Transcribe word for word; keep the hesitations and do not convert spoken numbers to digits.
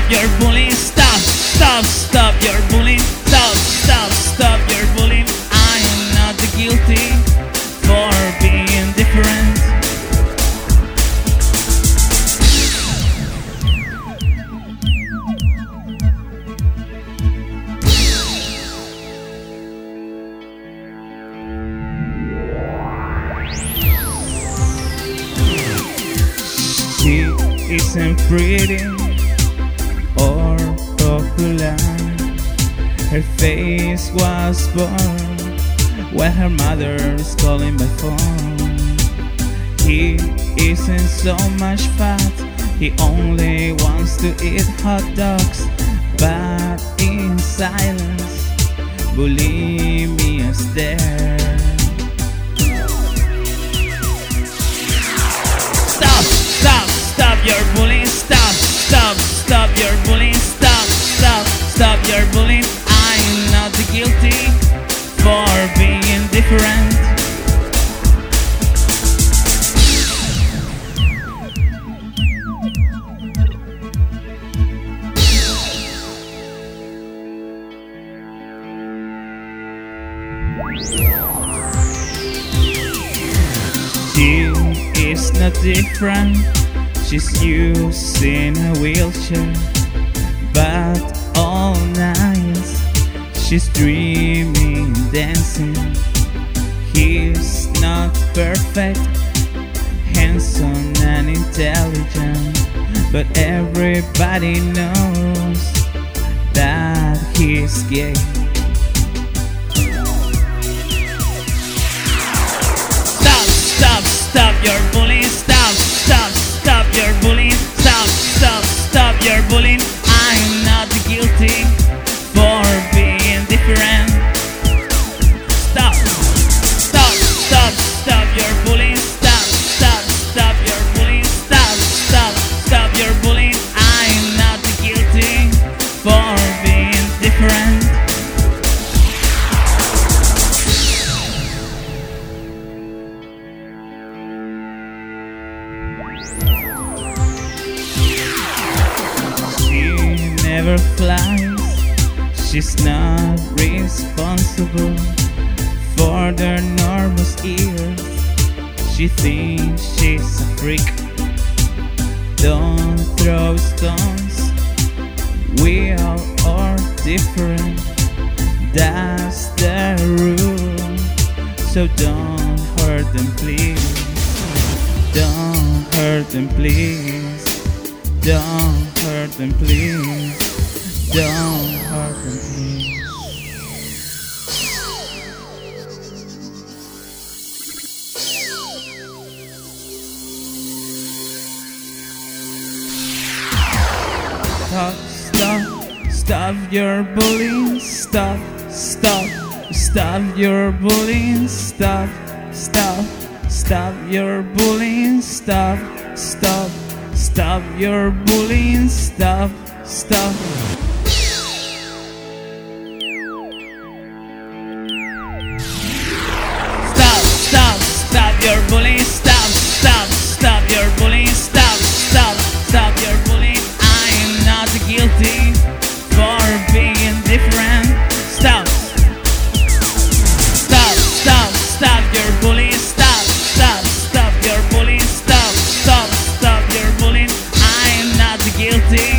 your bullying. Stop, stop, stop your bullying. Stop, stop, stop your bullying. I am not guilty for being different. She isn't pretty or popular. Her face was born when her mother is calling by phone. He isn't so much fat, he only wants to eat hot dogs. But in silence, bulimia's there. Stop your bullying, stop, stop, stop your bullying, stop, stop, stop your bullying. I'm not guilty for being different. She is not different. She's using a wheelchair, but all night she's dreaming, dancing. He's not perfect, handsome and intelligent, but everybody knows that he's gay. Stop, stop, stop your bullying, stop, stop. Stop your bullying, stop, stop, stop your bullying. I'm not guilty for being different. Stop, stop, stop, stop your bullying, stop, stop, stop your bullying, stop, stop, stop your bullying. I'm not guilty for being different. She never flies, she's not responsible for their enormous ears. She thinks she's a freak. Don't throw stones, we all are different. That's the rule, so don't hurt them please. Don't hurt them please. Don't hurt them please. Don't hurt them please. Stop, stop, stop your bullying. Stop, stop, stop your bullying. Stop, stop, stop your bullying. Stop, stop, stop your bullying. Stop, stop. Stop, stop, stop your bullying. Stop, stop, stop your bullying. Stop, stop, stop your bullying. I'm not guilty for being different. Stop. Stop, stop, stop your bullying. Stop, stop, stop your bullying. Stop, stop, stop your bullying. I'm not guilty